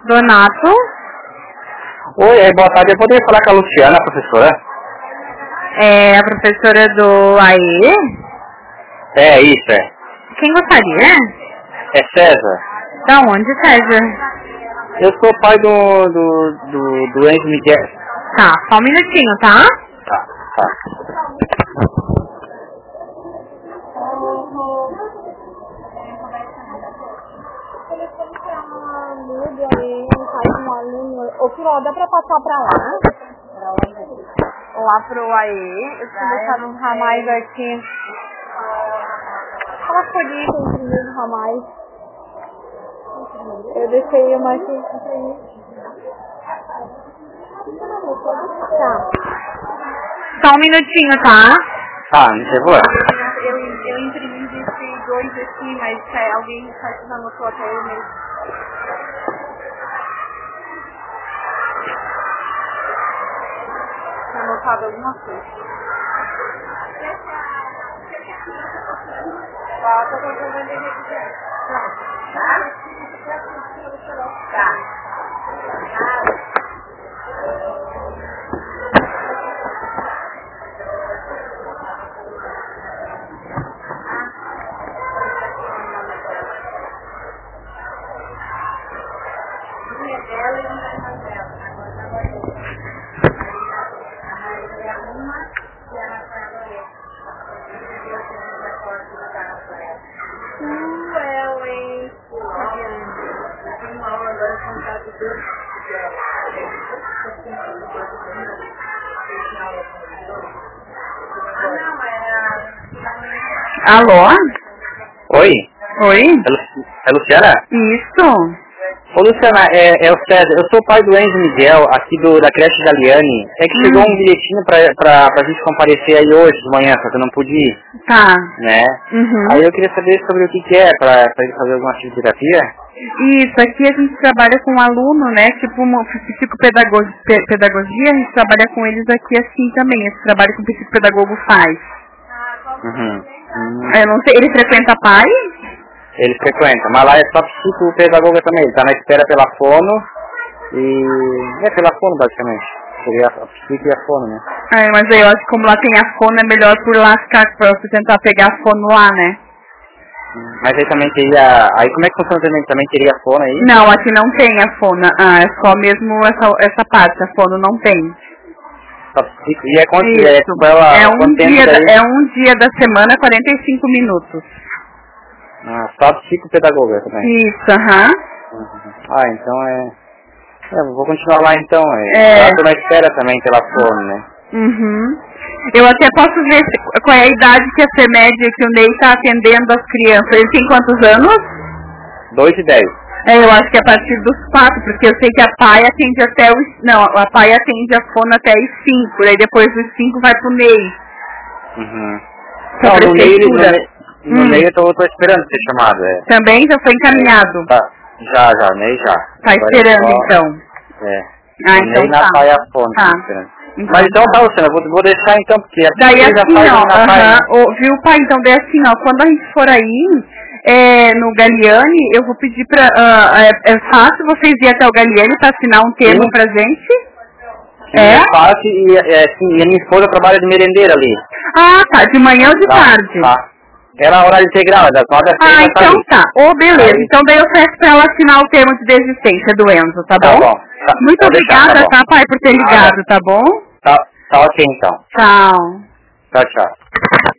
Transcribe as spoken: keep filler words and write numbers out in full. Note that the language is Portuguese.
Donato? Oi, boa tarde. Eu poderia falar com a Luciana, professora? É a professora do A E? É, isso, é. Quem gostaria? É César. Da onde, César? Eu sou o pai do, do, do, do Enzo Miguel. Tá, só um minutinho, tá? Tá, tá. Ô, Piró, dá pra passar pra lá? Lá pro A E. Eu tinha deixado uns ramais aqui. Aquela folhinha que eu imprimi nos ramais. Eu deixei uma aqui. Tá. Só um minutinho, tá? Ah, não sei voar. Eu, eu imprimi esses dois aqui, mas é, alguém já anotou até ele mesmo. Tinha anotado alguma coisa. Tá, tô contando ele aqui. Tá. Alô? Oi? Oi? É, Lu- é Luciana? Isso? Ô, Luciana, é, é o César. Eu sou o pai do Enzo Miguel, aqui do, da creche Galiane. É que chegou Hum. um bilhetinho pra, pra, pra gente comparecer aí hoje de manhã, só que eu não pude ir, Tá. né? Uhum. Aí eu queria saber sobre o que, que é, pra, pra ele fazer alguma fisioterapia. Isso, aqui a gente trabalha com aluno, né? Tipo uma psicopedagogia, pe- pedagogia, a gente trabalha com eles aqui assim também. Esse trabalho que o psicopedagogo faz. Uhum. Hum. Eu não sei, ele frequenta a P A I? Ele frequenta, mas lá é só psicopedagoga também. Ele tá na espera pela fono e... É pela fono, basicamente. Seria a psico e a fono, né? É, mas aí eu acho que como lá tem a fono, é melhor por lá ficar pra você tentar pegar a fono lá, né? Mas aí também teria... Aí como é que funciona também? Também teria a fono aí? Não, aqui não tem a fono. Ah, é só mesmo essa, essa parte, a fono não tem. Só psico. E é quanto... Isso. É, tipo, ela, É um quanto tempo dia, da, daí? é um dia da semana, quarenta e cinco minutos. Ah, só psicopedagoga também. Isso, aham. Uhum. Ah, então é... É, eu vou continuar lá então. É. É. Lá tô na espera também pela fono, né? Uhum. Eu até posso ver se- qual é a idade que a FEMED, que o Ney está atendendo as crianças. Ele tem quantos anos? Dois e dez. É, eu acho que é a partir dos quatro, porque eu sei que a P A I atende até os... Não, a P A I atende a fono até os cinco, daí depois dos cinco vai pro Ney. Uhum. Pra Não, no meio, no, prefeitura. meio- no Hum. meio eu tô, tô esperando ser chamado, é. Também já foi encaminhado. Tá. Já, já, Ney já. Tá Agora é esperando, só- então. É. Ah, O então Ney na tá. P A I a fono, Tá. tô esperando. Então Mas então tá. tá, Luciana, vou, vou deixar então, porque a Daí pesquisa assim, faz ó, aí na P A I, aham, né? ô, viu, pai? Então daí assim, ó, quando a gente for aí, é, no Galiane, eu vou pedir pra, ah, é, é fácil vocês ir até o Galiane pra assinar um termo Sim. pra gente? Sim, É? é fácil e, é, sim, e a minha esposa trabalha de merendeira ali. Ah, tá, de manhã ou de Tá, tarde? tá. Ela é horário integral, é das nove às seis Ah, da então tarde. tá. Ô, beleza. Aí- Então daí eu peço pra ela assinar o termo de desistência do Enzo, tá Tá bom? bom. Tá, Muito pode deixar, obrigada, tá bom. tá, pai, por ter Nada. ligado, tá bom? Tá, tá ok então. Tchau. Tchau, tchau.